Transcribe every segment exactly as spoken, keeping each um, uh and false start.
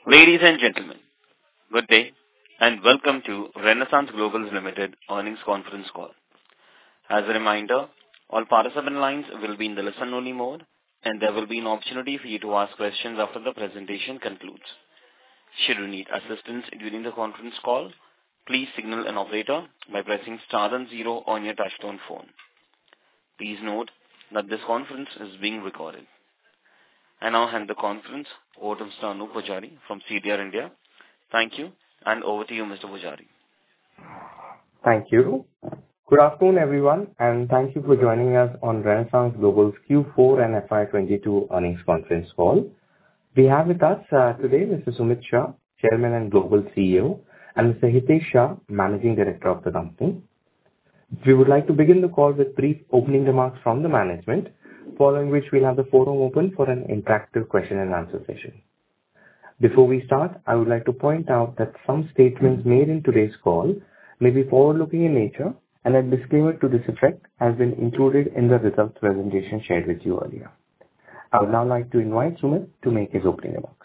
Ladies and gentlemen, good day, and welcome to Renaissance Global Limited earnings conference call. As a reminder, all participant lines will be in the listen-only mode, and there will be an opportunity for you to ask questions after the presentation concludes. Should you need assistance during the conference call, please signal an operator by pressing star and zero on your touchtone phone. Please note that this conference is being recorded. I now hand the conference over to Mister Anup Pujari from C D R India. Thank you, and over to you, Mister Pujari. Thank you. Good afternoon, everyone, and thank you for joining us on Renaissance Global's Q four and F Y twenty-two earnings conference call. We have with us uh, today Mister Sumit Shah, Chairman and Global C E O, and Mister Hitesh Shah, Managing Director of the company. We would like to begin the call with brief opening remarks from the management, following which we'll have the forum open for an interactive question and answer session. Before we start, I would like to point out that some statements made in today's call may be forward-looking in nature, and a disclaimer to this effect has been included in the results presentation shared with you earlier. I would now like to invite Sumit to make his opening remarks.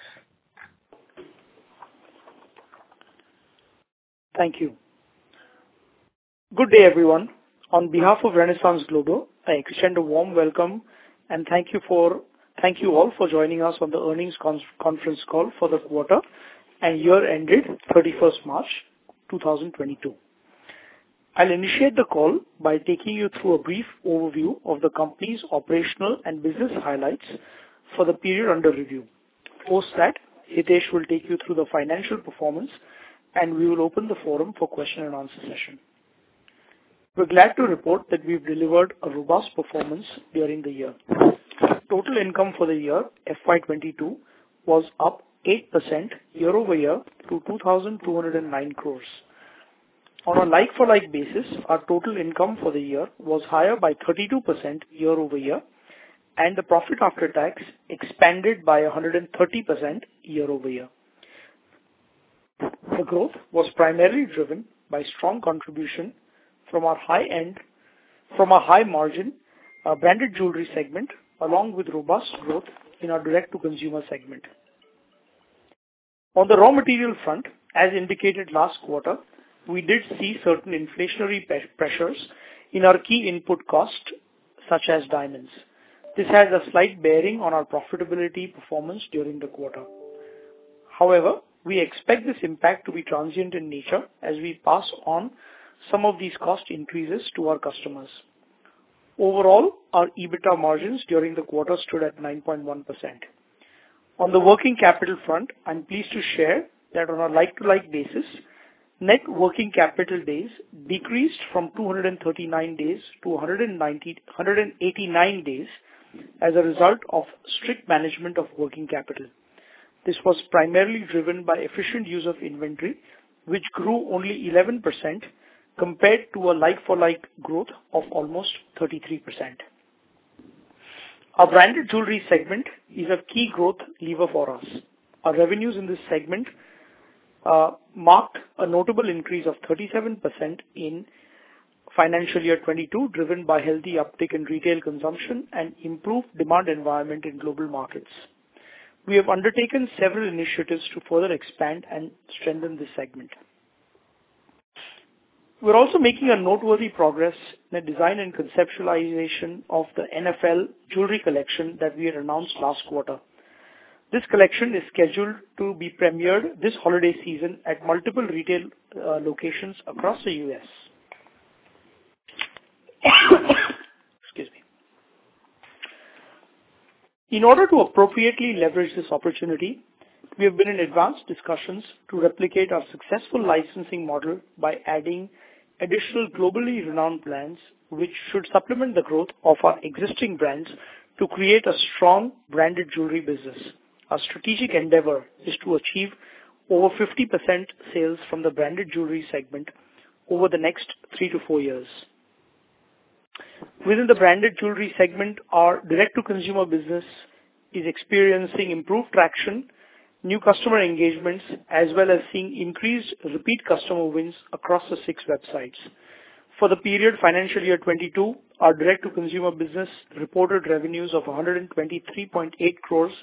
Thank you. Good day, everyone. On behalf of Renaissance Global, I extend a warm welcome and thank you for thank you all for joining us on the earnings con- conference call for the quarter and year ended thirty-first March twenty twenty-two. I'll initiate the call by taking you through a brief overview of the company's operational and business highlights for the period under review. Post that, Hitesh will take you through the financial performance, and we will open the forum for question and answer session. We're glad to report that we've delivered a robust performance during the year. Total income for the year F Y twenty-two was up eight percent year-over-year to two thousand two hundred nine crores. On a like-for-like basis, our total income for the year was higher by thirty-two percent year-over-year, and the profit after tax expanded by one hundred thirty percent year-over-year. The growth was primarily driven by strong contribution from our high-end, from our high-margin uh, branded jewelry segment, along with robust growth in our direct-to-consumer segment. On the raw material front, as indicated last quarter, we did see certain inflationary pe- pressures in our key input costs, such as diamonds. This has a slight bearing on our profitability performance during the quarter. However, we expect this impact to be transient in nature as we pass on some of these cost increases to our customers. Overall, our EBITDA margins during the quarter stood at nine point one percent. On the working capital front, I'm pleased to share that on a like-to-like basis, net working capital days decreased from two hundred thirty-nine days to one hundred ninety, one hundred eighty-nine days as a result of strict management of working capital. This was primarily driven by efficient use of inventory, which grew only eleven percent compared to a like-for-like growth of almost thirty-three percent. Our branded jewelry segment is a key growth lever for us. Our revenues in this segment uh, marked a notable increase of thirty-seven percent in financial year twenty-two, driven by healthy uptick in retail consumption and improved demand environment in global markets. We have undertaken several initiatives to further expand and strengthen this segment. We're also making a noteworthy progress in the design and conceptualization of the N F L jewelry collection that we had announced last quarter. This collection is scheduled to be premiered this holiday season at multiple retail uh, locations across the U S. Excuse me. In order to appropriately leverage this opportunity, we have been in advanced discussions to replicate our successful licensing model by adding additional globally renowned brands, which should supplement the growth of our existing brands to create a strong branded jewelry business. Our strategic endeavor is to achieve over fifty percent sales from the branded jewelry segment over the next three to four years. Within the branded jewelry segment, our direct-to-consumer business is experiencing improved traction, new customer engagements, as well as seeing increased repeat customer wins across the six websites. For the period financial year twenty-two, our direct-to-consumer business reported revenues of one hundred twenty-three point eight crores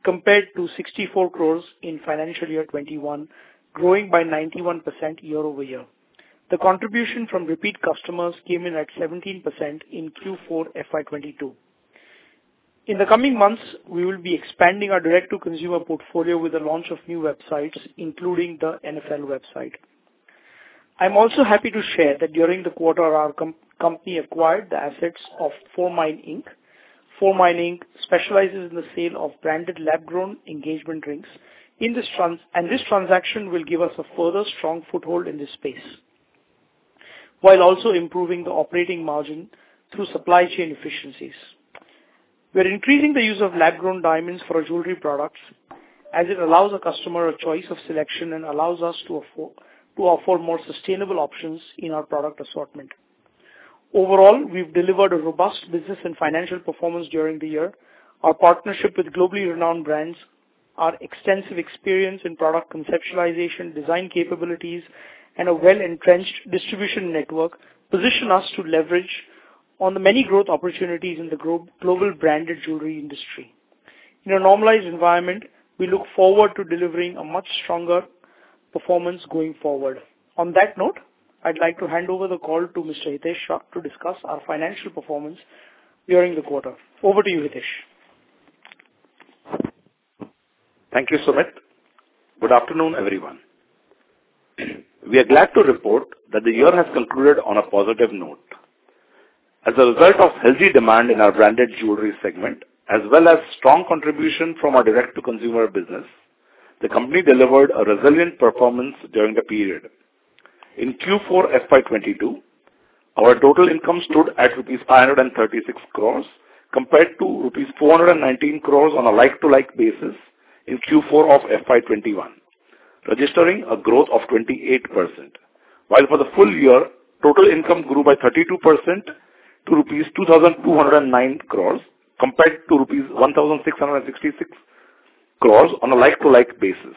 compared to sixty-four crores in financial year twenty-one, growing by ninety-one percent year-over-year. The contribution from repeat customers came in at seventeen percent in Q four F Y twenty-two. In the coming months, we will be expanding our direct-to-consumer portfolio with the launch of new websites, including the N F L website. I'm also happy to share that during the quarter, our com- company acquired the assets of Fourmine Incorporated. Fourmine Incorporated specializes in the sale of branded lab-grown engagement rings. In this trans- and this transaction will give us a further strong foothold in this space, while also improving the operating margin through supply chain efficiencies. We're increasing the use of lab-grown diamonds for our jewelry products, as it allows a customer a choice of selection and allows us to offer, to offer more sustainable options in our product assortment. Overall, we've delivered a robust business and financial performance during the year. Our partnership with globally renowned brands, our extensive experience in product conceptualization, design capabilities, and a well-entrenched distribution network position us to leverage on the many growth opportunities in the global branded jewelry industry. In a normalized environment, we look forward to delivering a much stronger performance going forward. On that note, I'd like to hand over the call to Mister Hitesh Shah to discuss our financial performance during the quarter. Over to you, Hitesh. Thank you, Sumit. Good afternoon, everyone. We are glad to report that the year has concluded on a positive note. As a result of healthy demand in our branded jewelry segment, as well as strong contribution from our direct-to-consumer business, the company delivered a resilient performance during the period. In Q four F Y twenty-two, our total income stood at rupees five hundred thirty-six crores compared to rupees four hundred nineteen crores on a like-to-like basis in Q four of F Y twenty-one, registering a growth of twenty-eight percent. While for the full year, total income grew by thirty-two percent to rupees two thousand two hundred nine crores compared to rupees one thousand six hundred sixty-six crores on a like-to-like basis.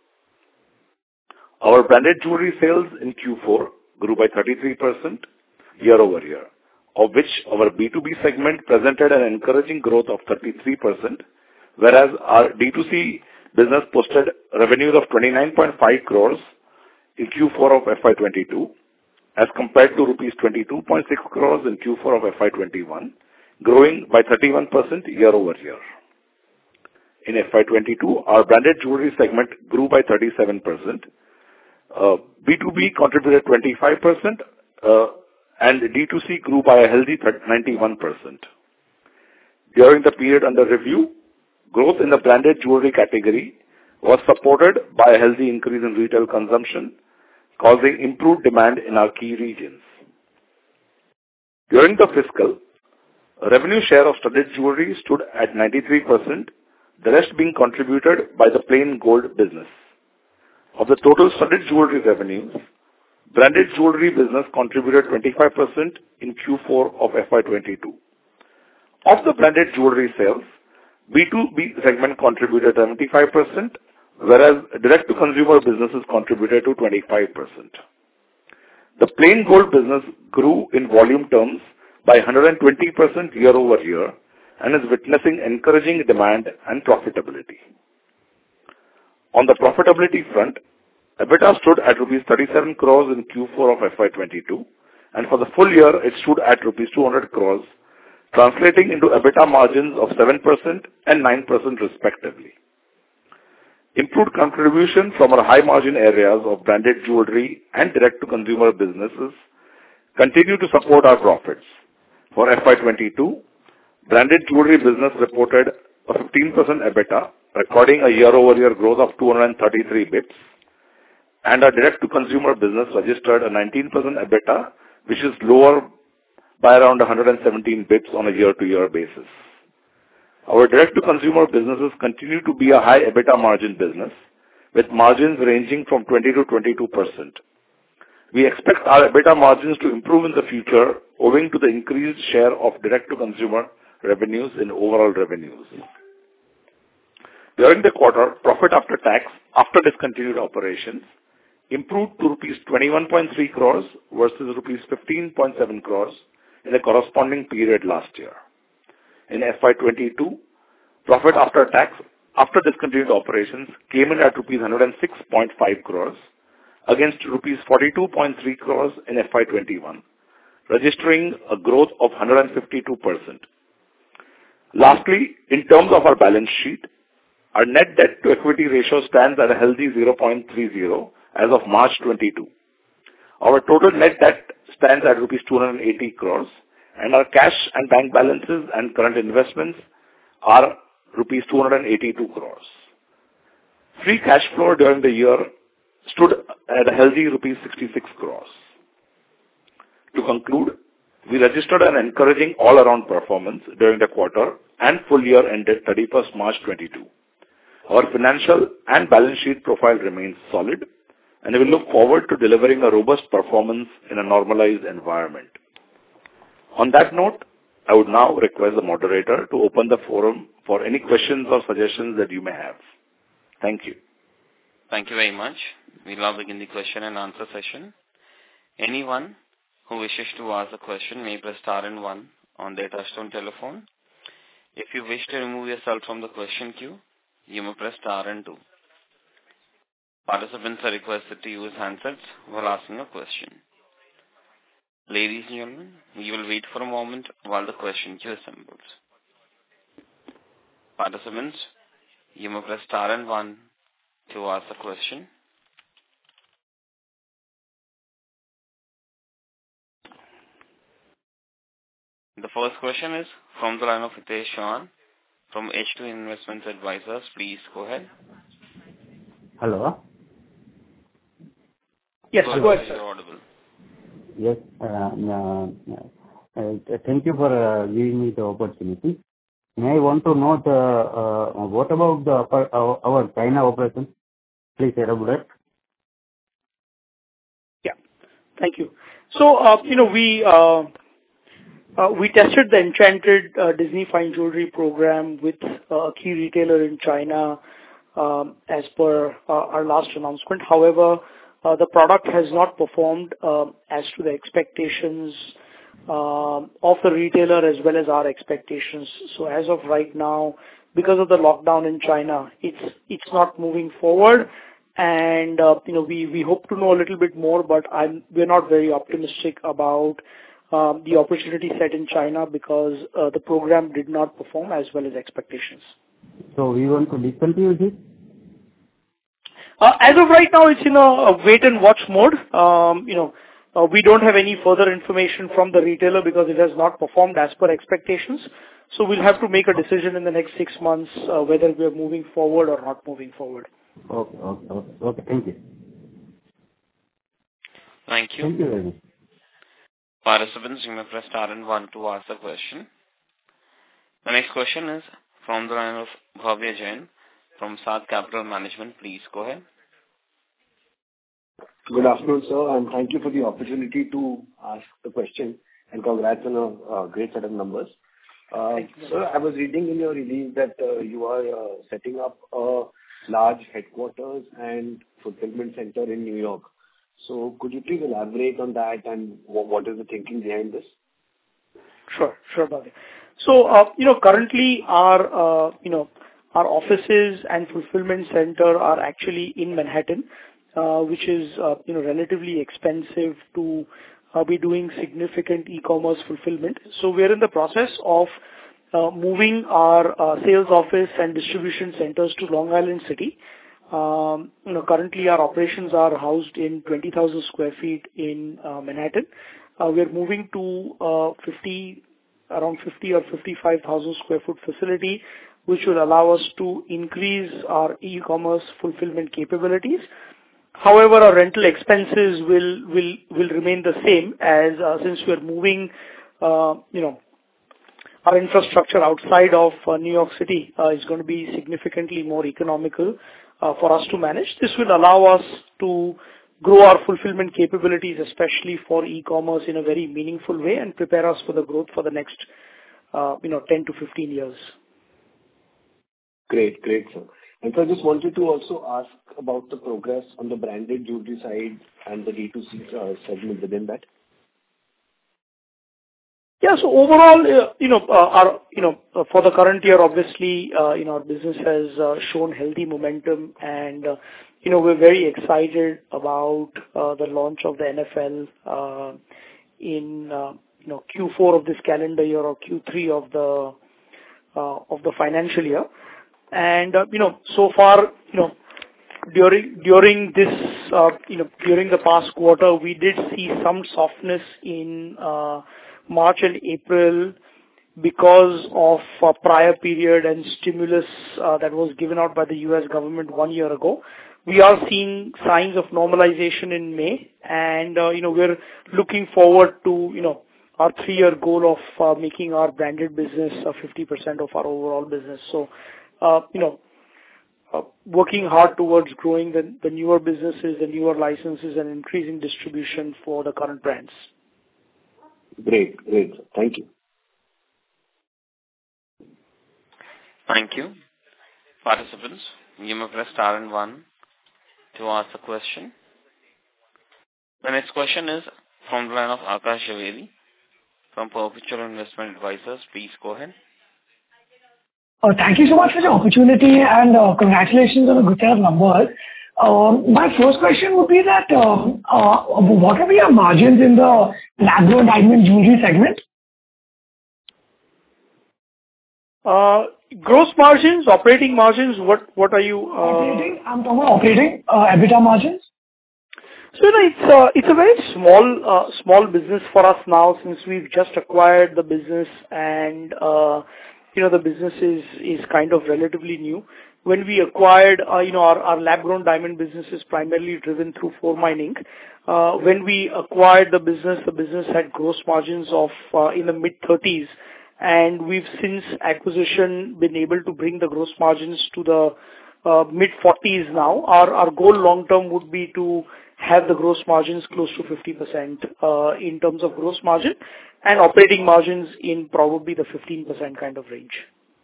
Our branded jewelry sales in Q four grew by thirty-three percent year-over-year, of which our B two B segment presented an encouraging growth of thirty-three percent, whereas our D two C business posted revenues of twenty-nine point five crores in Q four of F Y twenty-two, as compared to rupees twenty-two point six crores in Q four of F Y twenty-one, growing by thirty-one percent year-over-year. In F Y twenty-two, our branded jewelry segment grew by thirty-seven percent. Uh, B two B contributed twenty-five percent, uh, and D two C grew by a healthy ninety-one percent. During the period under review, growth in the branded jewelry category was supported by a healthy increase in retail consumption, causing improved demand in our key regions. During the fiscal, revenue share of studded jewelry stood at ninety-three percent, the rest being contributed by the plain gold business. Of the total studded jewelry revenues, branded jewelry business contributed twenty-five percent in Q four of F Y twenty-two. Of the branded jewelry sales, B two B segment contributed seventy-five percent, whereas direct-to-consumer businesses contributed to twenty-five percent. The plain gold business grew in volume terms by one hundred twenty percent year-over-year and is witnessing encouraging demand and profitability. On the profitability front, EBITDA stood at rupees thirty-seven crores in Q four of F Y twenty-two, and for the full year it stood at rupees two hundred crores, translating into EBITDA margins of seven percent and nine percent respectively. Improved contribution from our high-margin areas of branded jewelry and direct-to-consumer businesses continue to support our profits. For F Y twenty-two, branded jewelry business reported a fifteen percent EBITDA, recording a year-over-year growth of two hundred thirty-three basis points, and our direct-to-consumer business registered a nineteen percent EBITDA, which is lower by around one hundred seventeen basis points on a year-to-year basis. Our direct-to-consumer businesses continue to be a high EBITDA margin business, with margins ranging from twenty to twenty-two percent. We expect our EBITDA margins to improve in the future owing to the increased share of direct-to-consumer revenues in overall revenues. During the quarter, profit after tax, after discontinued operations, improved to rupees twenty-one point three crores versus rupees fifteen point seven crores in the corresponding period last year. In F Y twenty-two, profit after tax after discontinued operations came in at rupees one hundred six point five crores against rupees forty-two point three crores in F Y twenty-one, registering a growth of one hundred fifty-two percent. Lastly, in terms of our balance sheet, our net debt to equity ratio stands at a healthy zero point three zero as of March twenty-two. Our total net debt stands at rupees two hundred eighty crores, and our cash and bank balances and current investments are rupees two hundred eighty-two crores. Free cash flow during the year stood at a healthy rupees sixty-six crores. To conclude, we registered an encouraging all-around performance during the quarter and full year ended thirty-first March twenty-two. Our financial and balance sheet profile remains solid, and we look forward to delivering a robust performance in a normalized environment. On that note, I would now request the moderator to open the forum for any questions or suggestions that you may have. Thank you. Thank you very much. We'll now begin the question and answer session. Anyone who wishes to ask a question may press star and one on their touchtone telephone. If you wish to remove yourself from the question queue, you may press star and two. Participants are requested to use handsets while asking a question. Ladies and gentlemen, we will wait for a moment while the question queue assembles. Participants, you may press star and one to ask a question. The first question is from the line of Hitesh Chauhan from H two Investments Advisors. Please go ahead. Hello. Yes, go ahead, sir. You're audible. Yes. Uh, uh, uh, thank you for uh, giving me the opportunity. May I want to know the uh, what about the our, our China operation? Please elaborate. Yeah. Thank you. So, uh, you know, we uh, uh, we tested the Enchanted uh, Disney Fine Jewelry program with uh, a key retailer in China um, as per uh, our last announcement. However, uh, the product has not performed uh, as to the expectations uh, of the retailer as well as our expectations. So as of right now, because of the lockdown in China, it's it's not moving forward. And, uh, you know, we, we hope to know a little bit more, but I'm, we're not very optimistic about um, the opportunity set in China because uh, the program did not perform as well as expectations. So we want to discontinue this? Uh, as of right now, it's in a, a wait and watch mode. Um, you know, uh, we don't have any further information from the retailer because it has not performed as per expectations. So we'll have to make a decision in the next six months uh, whether we are moving forward or not moving forward. Okay, okay, okay, okay. Thank you. Thank you. Thank you very much. Participants, you may press star and one to ask a question. The next question is from the line of Bhavya Jain from Saath Capital Management. Please go ahead. Good afternoon, sir, and thank you for the opportunity to ask the question, and congrats on a uh, great set of numbers. Uh, sir, I was reading in your release that uh, you are uh, setting up a large headquarters and fulfillment center in New York. So could you please elaborate on that and what is the thinking behind this? Sure, sure, Bhavya. So, uh, you know, currently our, uh, you know, our offices and fulfillment center are actually in Manhattan, uh, which is, uh, you know, relatively expensive to uh, be doing significant e-commerce fulfillment. So we're in the process of uh, moving our uh, sales office and distribution centers to Long Island City. Um, you know, currently our operations are housed in twenty thousand square feet in uh, Manhattan. Uh, we're moving to uh, fifty, around fifty or fifty-five thousand square foot facility, which will allow us to increase our e-commerce fulfillment capabilities. However, our rental expenses will will will remain the same as uh, since we are moving, uh, you know, our infrastructure outside of uh, New York City uh, is going to be significantly more economical uh, for us to manage. This will allow us to grow our fulfillment capabilities, especially for e-commerce, in a very meaningful way, and prepare us for the growth for the next, uh, you know, ten to fifteen years. Great, great, sir. And so I just wanted to also ask about the progress on the branded jewelry side and the D two C uh, segment within that. Yeah. So overall, uh, you know, uh, our, you know, uh, for the current year, obviously, uh, you know, our business has uh, shown healthy momentum, and uh, you know, we're very excited about uh, the launch of the N F L uh, in uh, you know Q four of this calendar year or Q three of the uh, of the financial year, and uh, you know, so far, you know, during during this uh, you know during the past quarter, we did see some softness in uh, March and April because of uh, prior period and stimulus uh, that was given out by the U S government one year ago. We are seeing signs of normalization in May, and uh, you know we're looking forward to you know our three-year goal of uh, making our branded business uh, fifty percent of our overall business. So, uh, you know, uh, working hard towards growing the, the newer businesses, the newer licenses, and increasing distribution for the current brands. Great, great. Thank you. Thank you. Participants, you may press star and one to ask a question. The next question is from the line of Akash Javeri from Perpetual Investment Advisors. Please go ahead. Uh, thank you so much for the opportunity, and uh, congratulations on a good set of numbers. Um, my first question would be that um, uh, what are your margins in the lab-grown diamond jewelry segment? Uh, gross margins, operating margins, what what are you? Uh... Operating, I'm talking about operating, uh, EBITDA margins. So, you know, it's a, it's a very small, uh, small business for us now, since we've just acquired the business, and, uh, you know, the business is, is kind of relatively new. When we acquired, uh, you know, our, our lab-grown diamond business is primarily driven through four mining. Uh, when we acquired the business, the business had gross margins of, uh, in the mid thirties, and we've since acquisition been able to bring the gross margins to the, uh, mid forties now. Our, our goal long term would be to have the gross margins close to fifty percent uh, in terms of gross margin, and operating margins in probably the fifteen percent kind of range.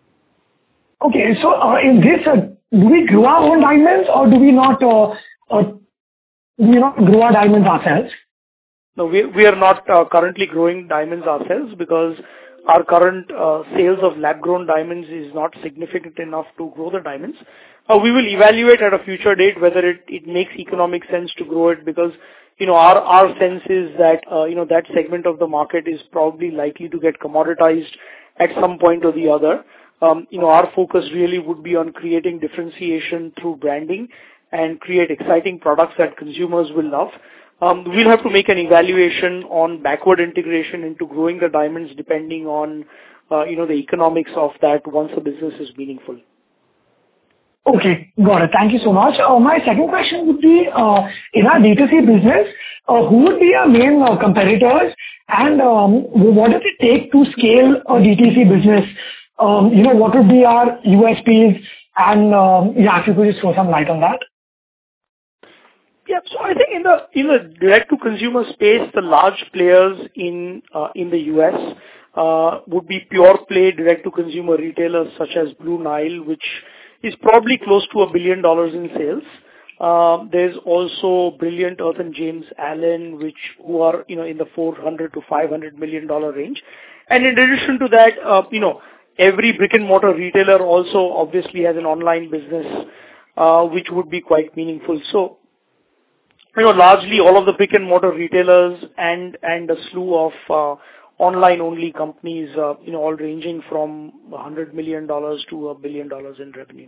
Okay, so uh, in this, uh, do we grow our own diamonds, or do we not uh, uh, do we not grow our diamonds ourselves? No, we we are not uh, currently growing diamonds ourselves, because our current uh, sales of lab-grown diamonds is not significant enough to grow the diamonds. Uh, we will evaluate at a future date whether it, it makes economic sense to grow it, because, you know, our, our sense is that, uh, you know, that segment of the market is probably likely to get commoditized at some point or the other. Um, you know, our focus really would be on creating differentiation through branding and create exciting products that consumers will love. Um, we'll have to make an evaluation on backward integration into growing the diamonds, depending on, uh, you know, the economics of that once the business is meaningful. Okay, got it. Thank you so much. Uh, my second question would be, uh, in our D two C business, uh, who would be our main uh, competitors, and um, what does it take to scale a D two C business? Um, you know, what would be our U S Ps, and um, yeah, if you could just throw some light on that. Yeah, so I think in the in the direct-to-consumer space, the large players in uh, in the U S uh, would be pure-play direct-to-consumer retailers such as Blue Nile, which is probably close to a billion dollars in sales. Uh, there's also Brilliant Earth and James Allen, which who are you know in the four hundred to five hundred million dollar range. And in addition to that, uh, you know every brick-and-mortar retailer also obviously has an online business, uh, which would be quite meaningful. So, you know, largely all of the brick-and-mortar retailers and and a slew of uh, online-only companies, uh, you know, all ranging from one hundred million dollars to a billion dollars in revenue.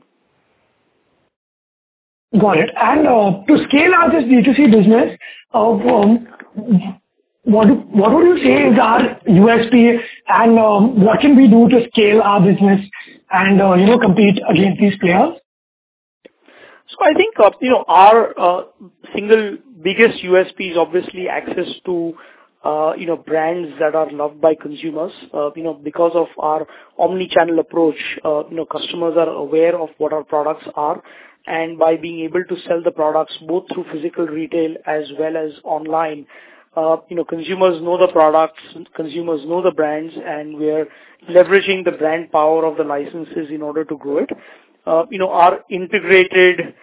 Got it. And uh, to scale out this D two C business, uh, um, what what would you say is our U S P, and um, what can we do to scale our business and uh, you know compete against these players? So I think, uh, you know, our uh, single biggest U S P is obviously access to, uh, you know, brands that are loved by consumers. Uh, you know, because of our omni-channel approach, uh, you know, customers are aware of what our products are. And by being able to sell the products both through physical retail as well as online, uh, you know, consumers know the products, consumers know the brands, and we're leveraging the brand power of the licenses in order to grow it. Uh, you know, our integrated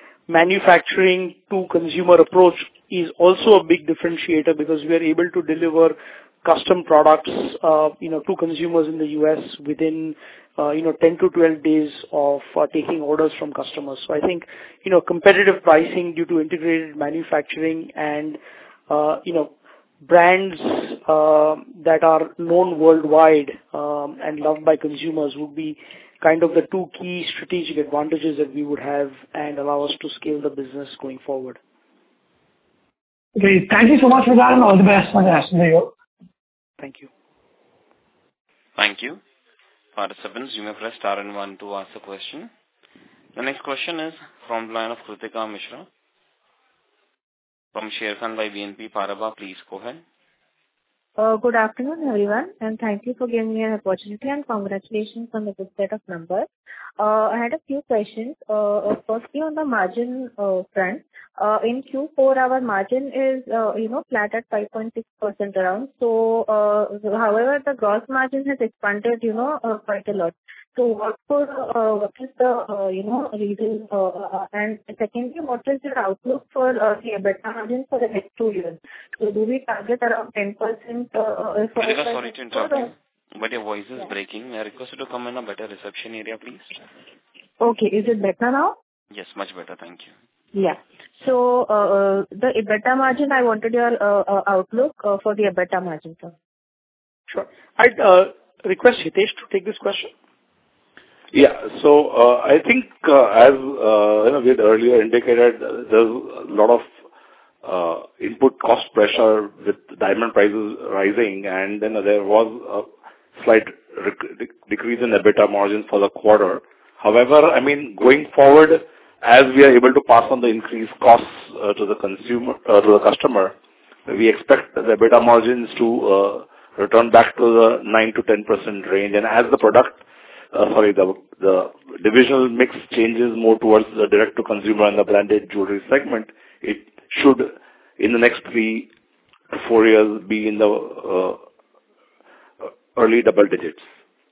manufacturing to consumer approach is also a big differentiator, because we are able to deliver custom products, uh, you know, to consumers in the U S within, uh, you know, ten to twelve days of uh, taking orders from customers. So I think, you know, competitive pricing due to integrated manufacturing and, uh, you know, brands uh, that are known worldwide um, and loved by consumers would be kind of the two key strategic advantages that we would have and allow us to scale the business going forward. Great. Thank you so much for that, and all the best for the rest of the year. Thank you. Thank you. Participants, you may press star and one to ask a question. The next question is from the line of Kritika Mishra from Sharekhan by B N P Paribas. Please go ahead. Uh, good afternoon, everyone, and thank you for giving me an opportunity, and congratulations on the good set of numbers. Uh, I had a few questions. Uh, firstly, on the margin uh, front, uh, in Q four, our margin is, uh, you know, flat at five point six percent around. So, uh, however, the gross margin has expanded, you know, uh, quite a lot. So, what for, uh, what is the, uh, you know, reason? Uh, uh, and secondly, what is your outlook for uh, the EBITDA margin for the next two years? So, do we target around ten percent? Uh, for Kritika, sorry to interrupt you, but your voice is yeah. breaking. I request you to come in a better reception area, please. Okay, is it better now? Yes, much better. Thank you. Yeah. So, uh, the EBITDA margin, I wanted your uh, uh, outlook uh, for the EBITDA margin, sir. Sure. I'd uh, request Hitesh to take this question. Yeah. So, uh, I think, uh, as, uh, you know, we had earlier indicated, uh, there's a lot of uh, input cost pressure with diamond prices rising, and then there was a slight rec- decrease in EBITDA margin for the quarter. However, I mean, going forward, as we are able to pass on the increased costs uh, to the consumer, uh, to the customer, we expect the EBITDA margins to uh, return back to the nine to ten percent range. And as the product, uh, sorry, the the divisional mix changes more towards the direct-to-consumer and the branded jewelry segment, it should, in the next three to four years, be in the uh, early double digits.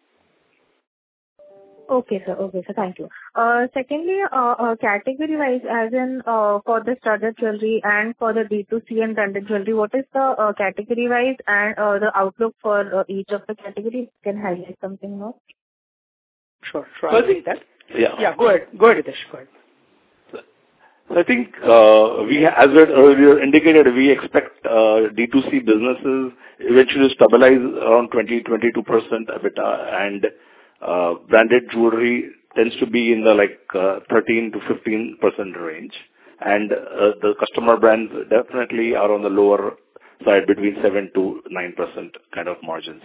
Okay, sir. Okay, sir. Thank you. Uh, secondly, uh, uh, category-wise, as in uh, for the studded jewelry and for the D two C and branded jewelry, what is the uh, category-wise and uh, the outlook for uh, each of the categories? You can highlight something more. Sure, sure. So I'll I think that. Yeah. Yeah, go ahead. Go ahead, Hitesh. Go ahead. I think, uh, we, as we had earlier indicated, we expect uh, D two C businesses eventually stabilize around twenty to twenty-two percent EBITDA, and uh, branded jewelry tends to be in the like uh, thirteen to fifteen percent range. And uh, the customer brands definitely are on the lower side, between seven to nine percent kind of margins.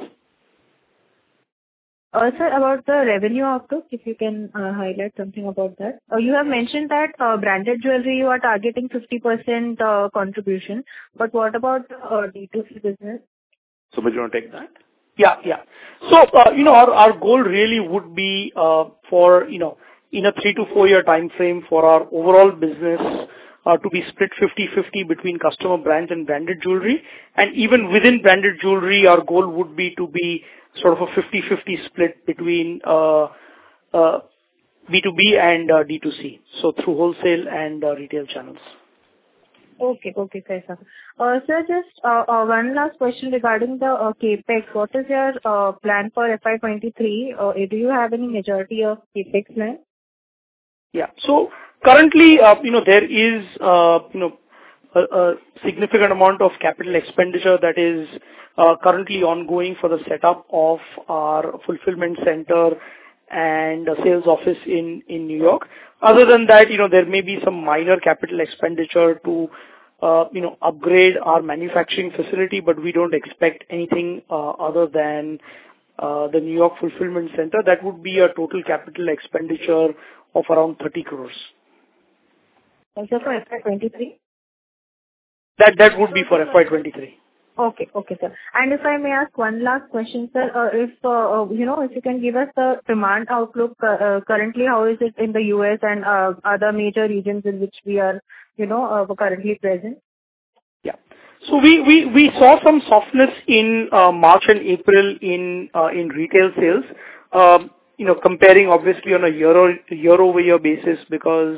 Uh, sir, about the revenue outlook, if you can uh, highlight something about that. Uh, you have mentioned that uh, branded jewelry you are targeting fifty percent uh, contribution, but what about uh, D two C business? So, would you want to take that? Yeah, yeah. So, uh, you know, our, our goal really would be uh, for, you know, in a three to four year time frame for our overall business uh, to be split fifty-fifty between customer brands and branded jewelry. And even within branded jewelry, our goal would be to be sort of a fifty-fifty split between uh, uh, B two B and uh, D two C, so through wholesale and uh, retail channels. Okay, okay, fair sir. Uh, sir, just uh, uh, one last question regarding the uh, CapEx. What is your uh, plan for F Y twenty-three? Uh, do you have any majority of CapEx plan? Yeah. So currently, uh, you know, there is, uh, you know, a, a significant amount of capital expenditure that is uh, currently ongoing for the setup of our fulfillment center and a sales office in, in New York. Other than that, you know, there may be some minor capital expenditure to, uh, you know, upgrade our manufacturing facility, but we don't expect anything uh, other than uh, the New York fulfillment center. That would be a total capital expenditure of around thirty crores. Also for F Y twenty-three? That that would be for F Y twenty-three. Okay, okay, sir. And if I may ask one last question, sir, uh, if uh, uh, you know, if you can give us the demand outlook uh, uh, currently, how is it in the U S and uh, other major regions in which we are, you know, uh, currently present? Yeah. So we we we saw some softness in uh, March and April in uh, in retail sales. Um, you know, comparing obviously on a year or year over year basis, because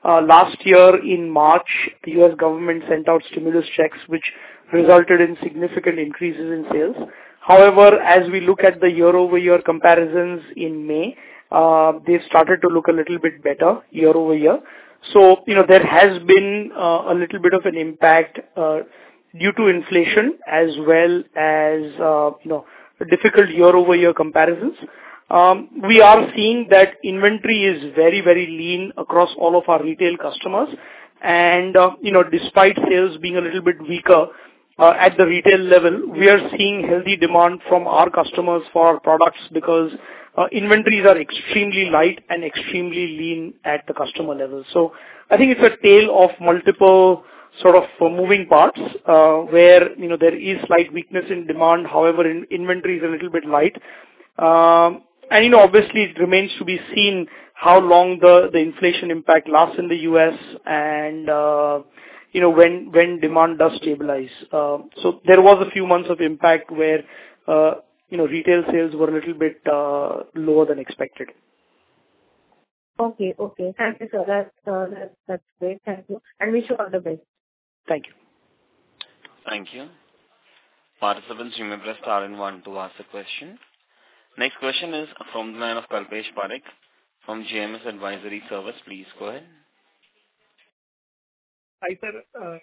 Uh, last year in March, the U S government sent out stimulus checks, which resulted in significant increases in sales. However, as we look at the year-over-year comparisons in May, uh, they've started to look a little bit better year-over-year. So, you know, there has been uh, a little bit of an impact uh, due to inflation as well as, uh, you know, difficult year-over-year comparisons. Um, we are seeing that inventory is very, very lean across all of our retail customers. And, uh, you know, despite sales being a little bit weaker uh, at the retail level, we are seeing healthy demand from our customers for our products because uh, inventories are extremely light and extremely lean at the customer level. So I think it's a tale of multiple sort of uh, moving parts uh, where, you know, there is slight weakness in demand. However, in, inventory is a little bit light. Um, and, you know, obviously it remains to be seen how long the, the inflation impact lasts in the U S and, uh, you know, when, when demand does stabilize. Uh, so there was a few months of impact where, uh, you know, retail sales were a little bit uh, lower than expected. Okay, okay. Thank you, sir. That's, uh, that's, that's great. Thank you. And wish you all the best. Thank you. Thank you. Participants, you may press star and one to ask a question. Next question is from the line of Kalpesh Parekh from J M S Advisory Service. Please go ahead. Hi, sir. Uh,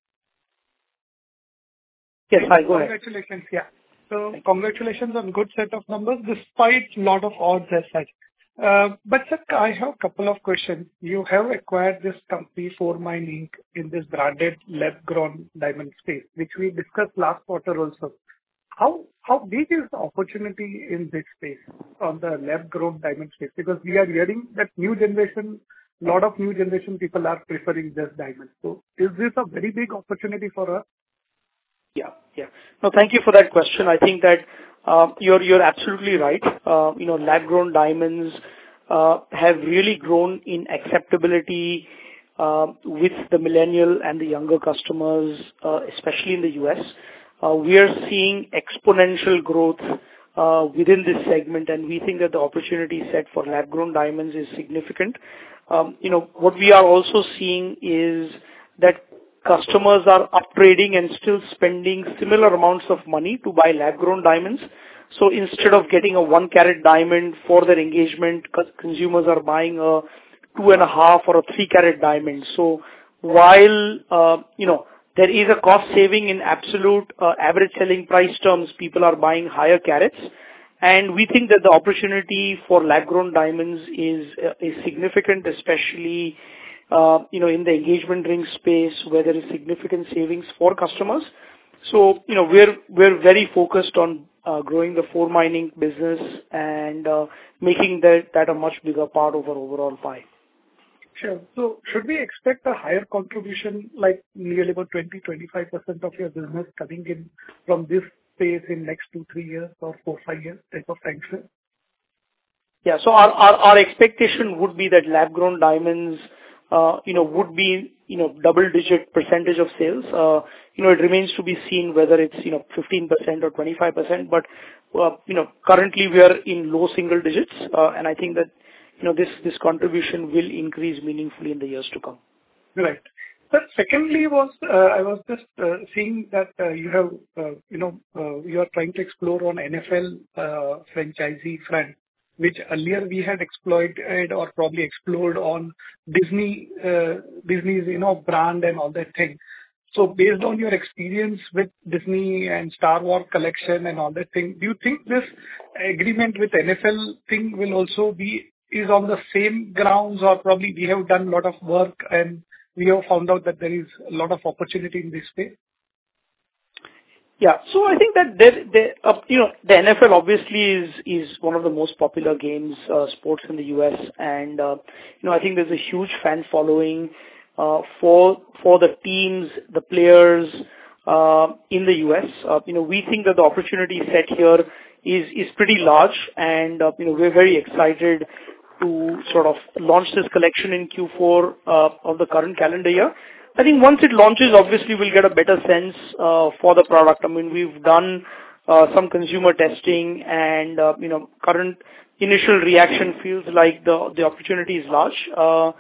yes, hi, go ahead. Congratulations. Yeah. So congratulations on good set of numbers despite lot of odds as such. Uh, but sir, I have a couple of questions. You have acquired this company, Fourmine Incorporated, in this branded lab-grown diamond space, which we discussed last quarter also. How how big is the opportunity in this space on the lab-grown diamond space? Because we are hearing that new generation, lot of new generation people are preferring this diamond. So is this a very big opportunity for us? Yeah, yeah. No, thank you for that question. I think that uh, you're you're absolutely right. Uh, you know, lab-grown diamonds uh, have really grown in acceptability uh, with the millennial and the younger customers, uh, especially in the U S. Uh, we are seeing exponential growth uh, within this segment, and we think that the opportunity set for lab-grown diamonds is significant. Um, you know, what we are also seeing is that customers are upgrading and still spending similar amounts of money to buy lab-grown diamonds. So instead of getting a one-carat diamond for their engagement, consumers are buying a two and a half or a three-carat diamond. So while, uh, you know, there is a cost saving in absolute uh, average selling price terms, people are buying higher carats. And we think that the opportunity for lab-grown diamonds is, uh, is significant, especially Uh, you know, in the engagement ring space where there is significant savings for customers. So, you know, we're, we're very focused on uh, growing the Fourmine Incorporated business and uh, making that, that a much bigger part of our overall pie. Sure. So should we expect a higher contribution, like nearly about twenty to twenty-five percent of your business coming in from this space in next two, three years or four, five years type of time frame? Yeah. So our, our, our expectation would be that lab-grown diamonds Uh, you know, would be, you know, double-digit percentage of sales. Uh, you know, it remains to be seen whether it's, you know, fifteen percent or twenty-five percent. But, uh, you know, currently we are in low single digits. Uh, and I think that, you know, this, this contribution will increase meaningfully in the years to come. Right. But secondly was, uh, I was just uh, seeing that uh, you have, uh, you know, uh, you are trying to explore on N F L uh, franchisee front, which earlier we had exploited or probably explored on Disney, uh, Disney's, you know, brand and all that thing. So based on your experience with Disney and Star Wars collection and all that thing, do you think this agreement with N F L thing will also be, is on the same grounds, or probably we have done a lot of work and we have found out that there is a lot of opportunity in this space? Yeah. So I think that there, there, uh, you know, the N F L obviously is is one of the most popular games, uh, sports in the U S, and uh, you know, I think there's a huge fan following uh, for for the teams, the players uh, in the U S. Uh, you know, we think that the opportunity set here is is pretty large, and uh, you know, we're very excited to sort of launch this collection in Q four uh, of the current calendar year. I think once it launches, obviously we'll get a better sense uh, for the product. I mean, we've done uh, some consumer testing, and uh, you know, current initial reaction feels like the the opportunity is large. Uh,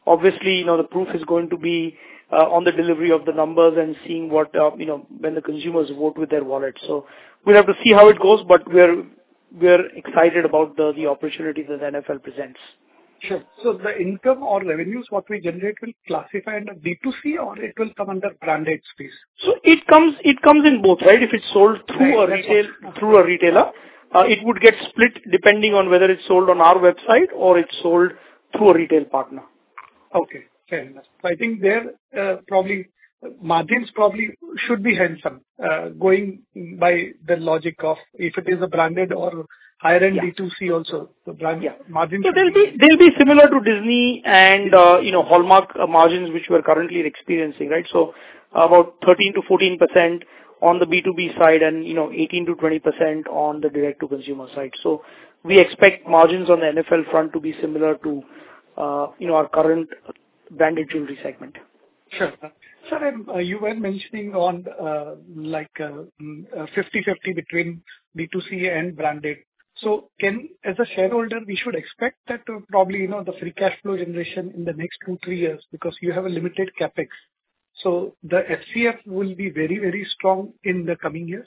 obviously, you know, the proof is going to be uh, on the delivery of the numbers and seeing what, uh, you know, when the consumers vote with their wallet. So we'll have to see how it goes, but we're we're excited about the the opportunity that the N F L presents. Sure. So the income or revenues what we generate will classify under B two C or it will come under branded space? So it comes it comes in both, right? If it's sold through Right, a that's retail what- through a retailer, uh, it would get split depending on whether it's sold on our website or it's sold through a retail partner. Okay, fair enough. So I think there, uh, probably uh, margins probably should be handsome, uh, going by the logic of if it is a branded or higher-end Yeah. D two C also, the brand Yeah. margins So should they'll be they'll be similar to Disney and uh, you know Hallmark uh, margins which we're currently experiencing, right? So about thirteen to fourteen percent on the B two B side and you know eighteen to twenty percent on the direct to consumer side. So we expect margins on the N F L front to be similar to uh, you know our current branded jewelry segment. Sure. Sir, um, uh, you were mentioning on uh, like uh, mm, uh, fifty-fifty between B two C and branded. So can, as a shareholder, we should expect that uh, probably, you know, the free cash flow generation in the next two, three years, because you have a limited CapEx. So the F C F will be very, very strong in the coming years?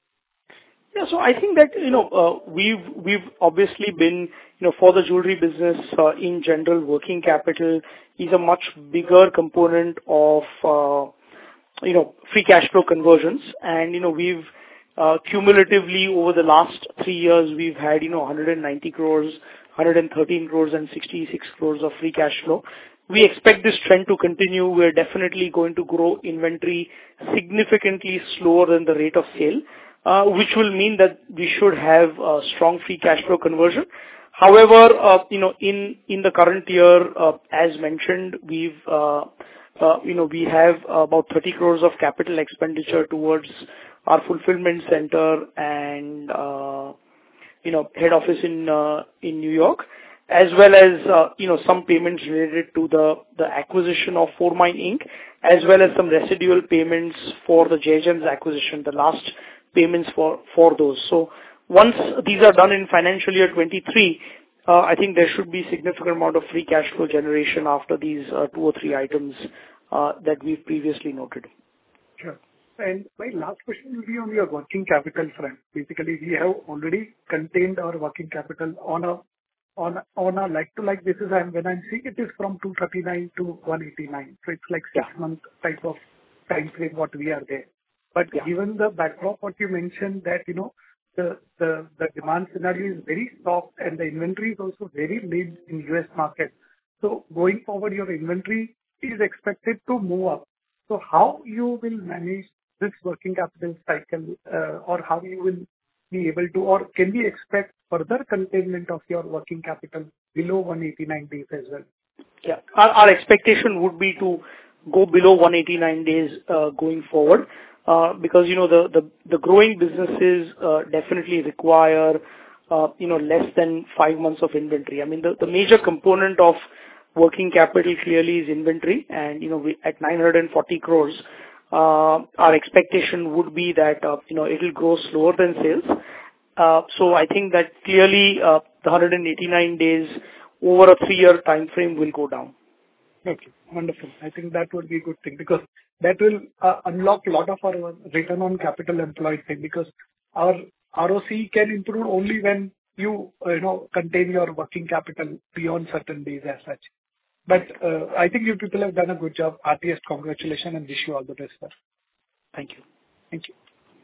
Yeah. So I think that, you know, uh we've we've obviously been, you know, for the jewelry business, uh in general, working capital is a much bigger component of, uh you know, free cash flow conversions. And, you know, we've uh cumulatively over the last three years, we've had, you know, one hundred ninety crores, one hundred thirteen crores and sixty-six crores of free cash flow. We expect this trend to continue. We're definitely going to grow inventory significantly slower than the rate of sale. Uh, which will mean that we should have uh, strong free cash flow conversion. However, uh, you know, in in the current year, uh, as mentioned, we've, uh, uh, you know, we have about thirty crores of capital expenditure towards our fulfillment center and, uh, you know, head office in uh, in New York, as well as, uh, you know, some payments related to the the acquisition of Four Mine Incorporated, as well as some residual payments for the J Gems acquisition, the last payments for for those. So once these are done in financial year twenty-three, uh, I think there should be significant amount of free cash flow generation after these uh, two or three items uh, that we've previously noted. Sure. And my last question will be on your working capital front. Basically, we have already contained our working capital on a on a, on a like-to-like basis, and when I'm seeing it is from two thirty-nine to one eighty-nine. So it's like six Yeah. month type of time frame what we are there. But Yeah. given the backdrop, what you mentioned that, you know, the the the demand scenario is very soft and the inventory is also very lean in U S market. So going forward, your inventory is expected to move up. So how you will manage this working capital cycle, uh, or how you will be able to, or can we expect further containment of your working capital below one eighty-nine days as well? Yeah. Our our expectation would be to go below one eighty-nine days uh, going forward. Uh, because, you know, the, the, the growing businesses uh, definitely require, uh, you know, less than five months of inventory. I mean, the, the major component of working capital clearly is inventory. And, you know, we, at nine hundred forty crores, uh, our expectation would be that, uh, you know, it will grow slower than sales. Uh, so I think that clearly uh, the one hundred eighty-nine days over a three-year time frame will go down. Okay, wonderful. I think that would be a good thing, because that will uh, unlock a lot of our return on capital employed thing, because our R O C can improve only when you, uh, you know, contain your working capital beyond certain days as such. But uh, I think you people have done a good job. R T S, congratulations, and wish you all the best, sir. Thank you. Thank you.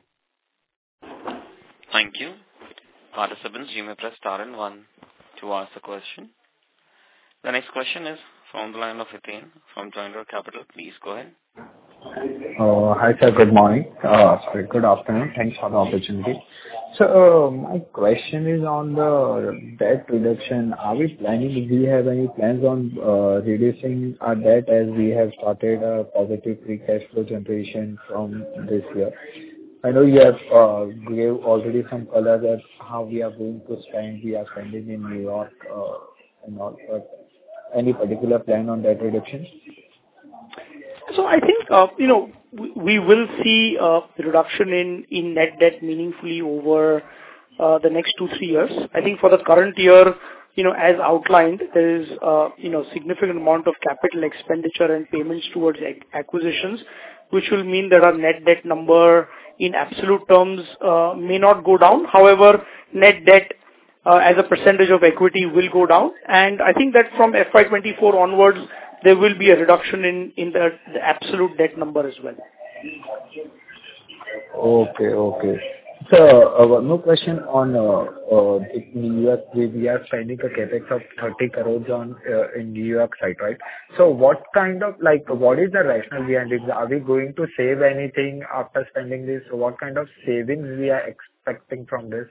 Thank you. Participants, you may press star and one to ask a question. The next question is from the line of Hiten from Joindre Capital. Please go ahead. Uh, Hi, sir. Good morning. Uh, Sorry, good afternoon. Thanks for the opportunity. So, uh, my question is on the debt reduction. Are we planning, do we have any plans on uh, reducing our debt, as we have started a positive free cash flow generation from this year? I know you have uh, gave already some color that how we are going to spend, we are spending in New York, uh, and all, but any particular plan on debt reduction? So I think, uh, you know, we, we will see a reduction in, in net debt meaningfully over uh, the next two, three years. I think for the current year, you know, as outlined, there is, uh, you know, significant amount of capital expenditure and payments towards ac- acquisitions, which will mean that our net debt number in absolute terms uh, may not go down. However, net debt uh, as a percentage of equity will go down. And I think that from F Y twenty-four onwards, there will be a reduction in, in the, the absolute debt number as well. Okay, okay. So, uh, one more question on uh, uh, in New York. We we are spending a CapEx of thirty crores on uh, in New York site, right? So what kind of, like, what is the rationale behind it? Are we going to save anything after spending this? So what kind of savings we are expecting from this?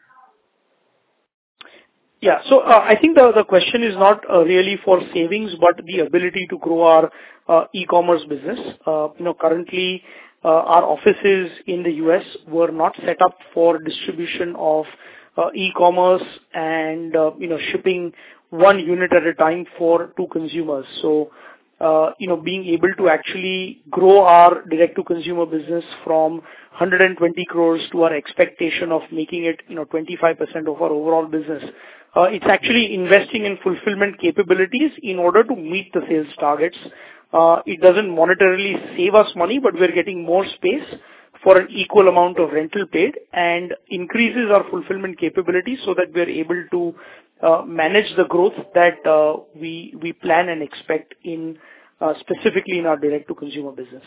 Yeah. So, uh, I think the the question is not uh, really for savings, but the ability to grow our uh, e-commerce business. Uh, You know, currently, uh, our offices in the U S were not set up for distribution of uh, e-commerce and, uh, you know, shipping one unit at a time for two consumers. So, uh, you know, being able to actually grow our direct-to-consumer business from one hundred twenty crores to our expectation of making it, you know, twenty-five percent of our overall business. Uh, it's actually investing in fulfillment capabilities in order to meet the sales targets. Uh, it doesn't monetarily save us money, but we're getting more space for an equal amount of rental paid and increases our fulfillment capabilities so that we're able to uh, manage the growth that uh, we we plan and expect in uh, specifically in our direct-to-consumer business.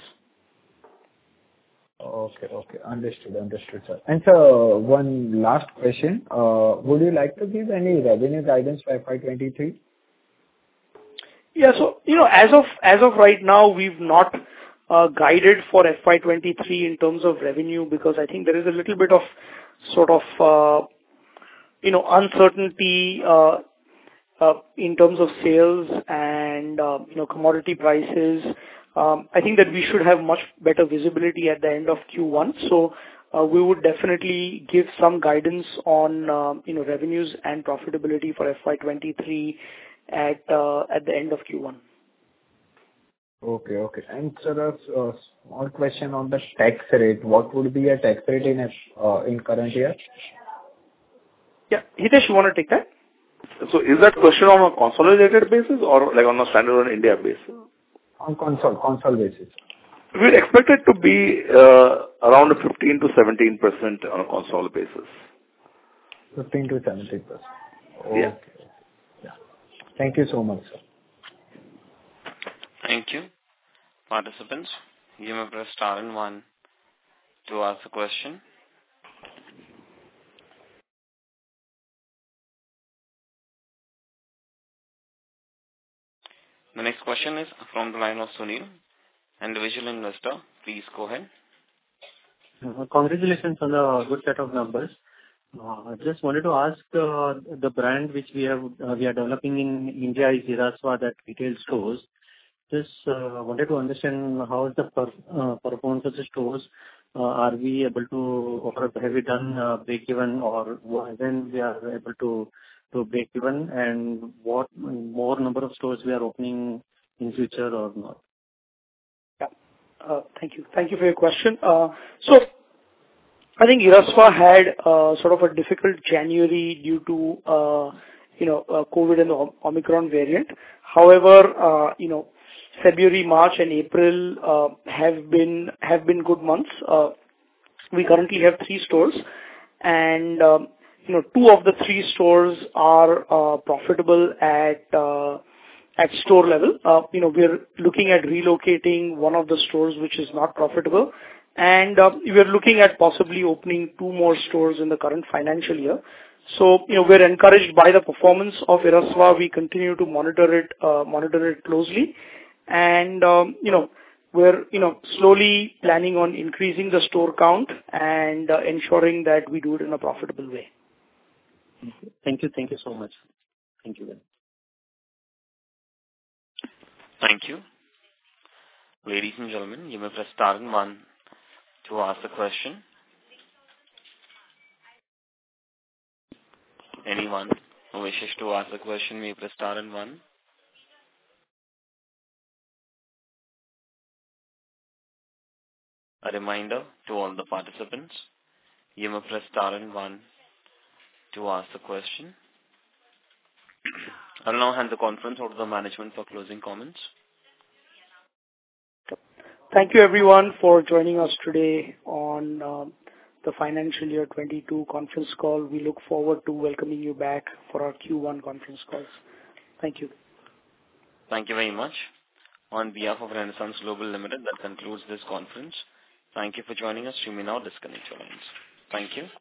Okay, okay. Understood, understood, sir. And so one last question. Uh, Would you like to give any revenue guidance for F Y twenty-three? Yeah. So, you know, as of as of right now, we've not uh, guided for F Y twenty-three in terms of revenue because I think there is a little bit of sort of, uh, you know, uncertainty uh, uh, in terms of sales and, uh, you know, commodity prices. Um, I think that we should have much better visibility at the end of Q one. So, uh, we would definitely give some guidance on, uh, you know, revenues and profitability for F Y twenty-three at uh, at the end of Q one. Okay, okay. And sir, a uh, small question on the tax rate. What would be a tax rate in uh, in current year? Yeah. Hitesh, you want to take that? So is that question on a consolidated basis or like on a standalone India basis? On consol, consol basis. We expect it to be uh, around fifteen to seventeen percent on a console basis. fifteen to seventeen percent. Okay. Yeah. Yeah. Thank you so much, sir. Thank you. Participants, you may press star and one to ask a question. The next question is from the line of Sunil, individual investor. Please go ahead. Uh, Congratulations on the good set of numbers. Uh, I just wanted to ask uh, the brand which we have uh, we are developing in India is Irasva, that retail stores. Just uh, wanted to understand how is the per, uh, performance of the stores. Uh, are we able to, or have we done uh, break even, or when we are able to to break even, and what more number of stores we are opening in future or not? Yeah. Uh, Thank you. Thank you for your question. Uh, So I think Irasva had uh, sort of a difficult January due to, uh, you know, uh, COVID and the Om- Omicron variant. However, uh, you know, February, March, and April uh, have been have been good months. Uh, We currently have three stores, and um, you know, two of the three stores are uh, profitable at uh, at store level. Uh, You know, we're looking at relocating one of the stores which is not profitable, and uh, we're looking at possibly opening two more stores in the current financial year. So, you know, we're encouraged by the performance of Irasva. We continue to monitor it, uh, monitor it closely, and um, you know, we're you know slowly planning on increasing the store count and uh, ensuring that we do it in a profitable way. Thank you. Thank you so much. Thank you. Thank you. Ladies and gentlemen, you may press star and one to ask a question. Anyone who wishes to ask a question may press star and one. A reminder to all the participants, you may press star and one to ask a question. I'll now hand the conference over to the management for closing comments. Thank you, everyone, for joining us today on um, the financial year twenty-two conference call. We look forward to welcoming you back for our Q one conference calls. Thank you. Thank you very much. On behalf of Renaissance Global Limited, that concludes this conference. Thank you for joining us. You may now disconnect your lines. Thank you.